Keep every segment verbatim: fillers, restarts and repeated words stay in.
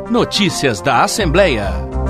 Notícias da Assembleia.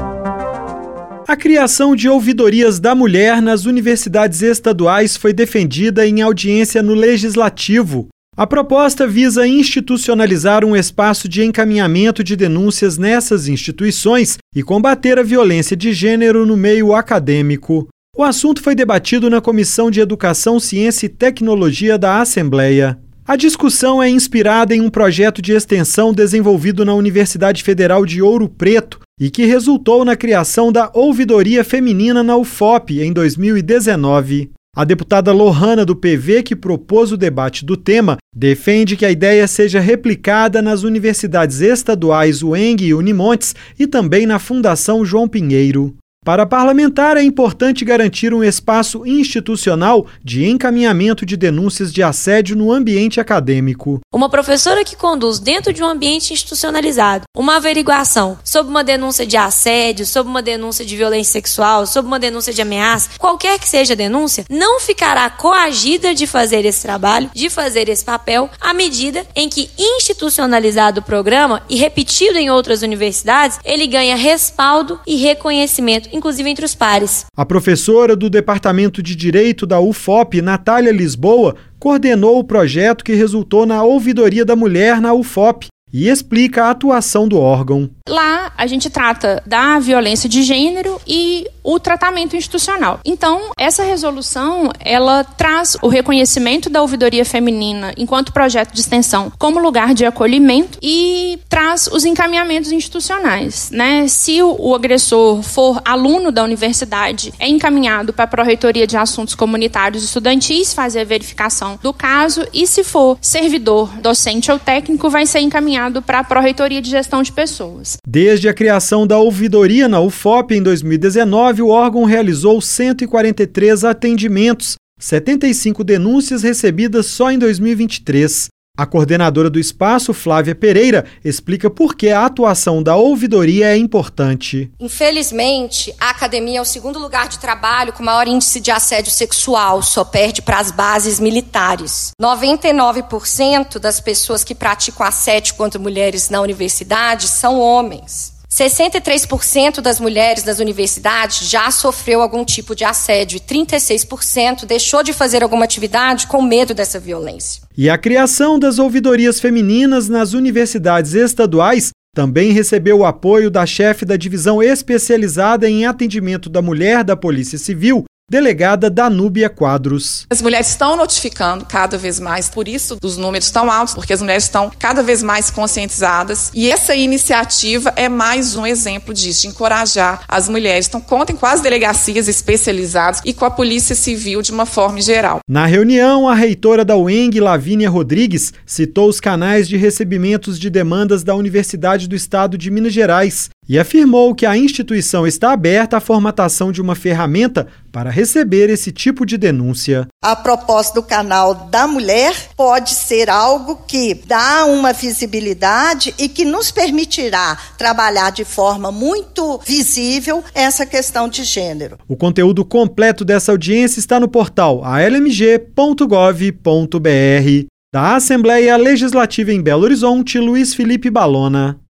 A criação de ouvidorias da mulher nas universidades estaduais foi defendida em audiência no Legislativo. A proposta visa institucionalizar um espaço de encaminhamento de denúncias nessas instituições e combater a violência de gênero no meio acadêmico. O assunto foi debatido na Comissão de Educação, Ciência e Tecnologia da Assembleia. A discussão é inspirada em um projeto de extensão desenvolvido na Universidade Federal de Ouro Preto e que resultou na criação da Ouvidoria Feminina na U F O P em dois mil e dezenove. A deputada Lohana, do P V, que propôs o debate do tema, defende que a ideia seja replicada nas universidades estaduais U E N G e Unimontes e também na Fundação João Pinheiro. Para a parlamentar, é importante garantir um espaço institucional de encaminhamento de denúncias de assédio no ambiente acadêmico. Uma professora que conduz dentro de um ambiente institucionalizado uma averiguação sobre uma denúncia de assédio, sobre uma denúncia de violência sexual, sobre uma denúncia de ameaça, qualquer que seja a denúncia, não ficará coagida de fazer esse trabalho, de fazer esse papel, à medida em que institucionalizado o programa e repetido em outras universidades, ele ganha respaldo e reconhecimento, inclusive entre os pares. A professora do Departamento de Direito da U F O P, Natália Lisboa, coordenou o projeto que resultou na Ouvidoria da Mulher na U F O P e explica a atuação do órgão. Lá a gente trata da violência de gênero e o tratamento institucional. Então, essa resolução, ela traz o reconhecimento da ouvidoria feminina enquanto projeto de extensão como lugar de acolhimento e traz os encaminhamentos institucionais, né? Se o, o agressor for aluno da universidade, é encaminhado para a Pró-Reitoria de Assuntos Comunitários e Estudantis fazer a verificação do caso, e se for servidor, docente ou técnico, vai ser encaminhado para a Pró-Reitoria de Gestão de Pessoas. Desde a criação da ouvidoria na U F O P em dois mil e dezenove, o órgão realizou cento e quarenta e três atendimentos, setenta e cinco denúncias recebidas só em dois mil e vinte e três. A coordenadora do espaço, Flávia Pereira, explica por que a atuação da ouvidoria é importante. Infelizmente, a academia é o segundo lugar de trabalho com maior índice de assédio sexual, só perde para as bases militares. noventa e nove por cento das pessoas que praticam assédio contra mulheres na universidade são homens. sessenta e três por cento das mulheres das universidades já sofreu algum tipo de assédio e trinta e seis por cento deixou de fazer alguma atividade com medo dessa violência. E a criação das ouvidorias femininas nas universidades estaduais também recebeu o apoio da chefe da divisão especializada em atendimento da mulher da Polícia Civil, delegada Danúbia Quadros. As mulheres estão notificando cada vez mais, por isso os números estão altos, porque as mulheres estão cada vez mais conscientizadas, e essa iniciativa é mais um exemplo disso, de encorajar as mulheres. Então contem com as delegacias especializadas e com a Polícia Civil de uma forma geral. Na reunião, a reitora da U E N G, Lavínia Rodrigues, citou os canais de recebimentos de demandas da Universidade do Estado de Minas Gerais e afirmou que a instituição está aberta à formatação de uma ferramenta para receber esse tipo de denúncia. A proposta do canal da mulher pode ser algo que dá uma visibilidade e que nos permitirá trabalhar de forma muito visível essa questão de gênero. O conteúdo completo dessa audiência está no portal a l m g ponto gov ponto b r. Da Assembleia Legislativa em Belo Horizonte, Luiz Felipe Balona.